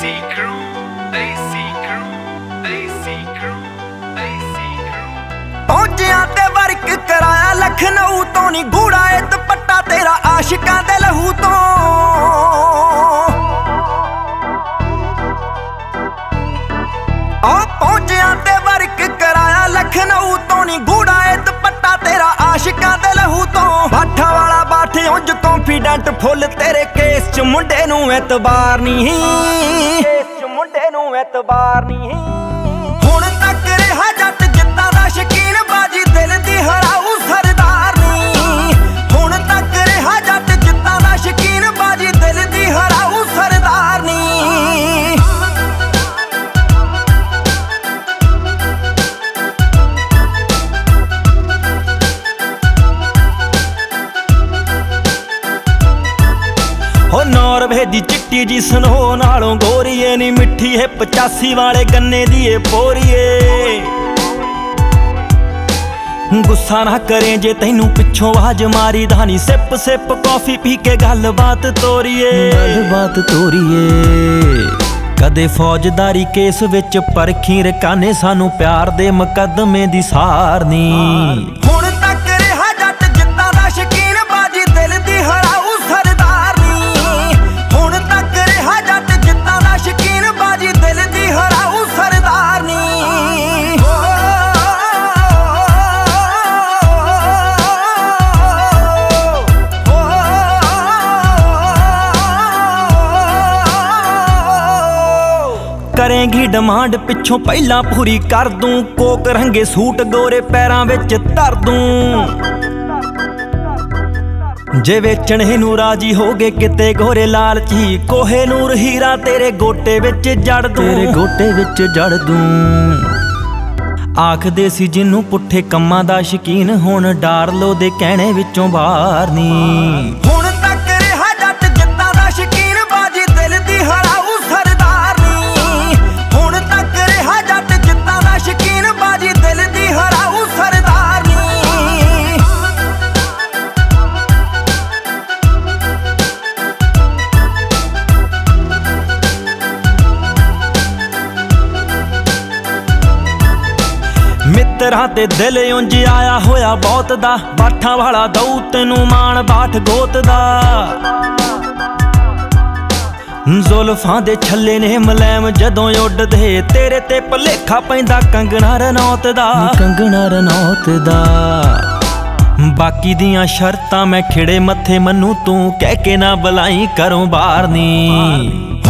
पहुंचिया ते वर्क कराया लखनऊ तो नी गूड़ा ए दुपट्टा तेरा आशिकां दे लहू तो। पहुंचिया ते वर्क कराया लखनऊ तो नी गूड़ा ए दुपट्टा तेरा आशिकां दे लहू तो। बाठा वाला बाठे उंज कॉन्फिडेंट फुल तेरे केस च मुंडे नूं एतबार नहीं, केस च मुंडे नूं एतबार नहीं। हुण तक रहा जट जिद्दां दा शकीन बाजी दिल दी हराऊ सरदार नहीं। हुण तक रहा जट जिद्दां दा शकीन बाजी दिल दी हराऊ सरदार नहीं। हो नॉर्वे दी चिट्टी जी स्नो नालों गोरीए नी मिठी है 85 वाले गन्ने दी ए पोरीए। गुस्सा ना करें जे तैनू पिछों आवाज मारी धानी सिप सिप कॉफी पी के गलबात तोरीए, गलबात तोरीए। कदे फौजदारी केस विच परखी रकाने सानू प्यार दे मुकदमे दी सारनी। हुण तक रहा जट जिद्दां दा शकीन बाजी दिल दी हराऊ सरदार नहीं। हुण तक रहा जट जिद्दां दा शकीन बाजी दिल दी हराऊ सरदार नहीं। करेंगी डिमांड पिछों पहला पूरी कर दूं, कोक रंगे सूट गोरे पैरां विच धर दूं। जे वेचणे नूं राजी हो गए किते गोरे लालची, कोहे नूर हीरा तेरे गोटे विच जड़ दूं, तेरे गोटे विच जड़ दूं। आखदे सी जिन्नू पुट्ठे कम्मां दा शकीन हुण डार लो दे कहणे विचों बाहर नहीं। हुण तक रहा जट जिद्दां दा शकीन बाजी दिल दी हराऊ सरदार नहीं। हुण तक रहा जट जिद्दां दा शकीन बाजी दिल दी हराऊ सरदार नहीं। मित्तरां ते दिल उंज आया होया बहुत दा, बाठां वाला दऊ तैनू मान बाठ गोत दा। जुल्फां दे छल्ले ने मलैम जदों उड्डदे, तेरे ते भलेखा पैंदा कंगना रनौत दा, कंगना रनौत दा। बाकी दियां शर्तां मैं खिड़े मत्थे मन्नू तू कह के ना बुलाई घरों बाहर नी।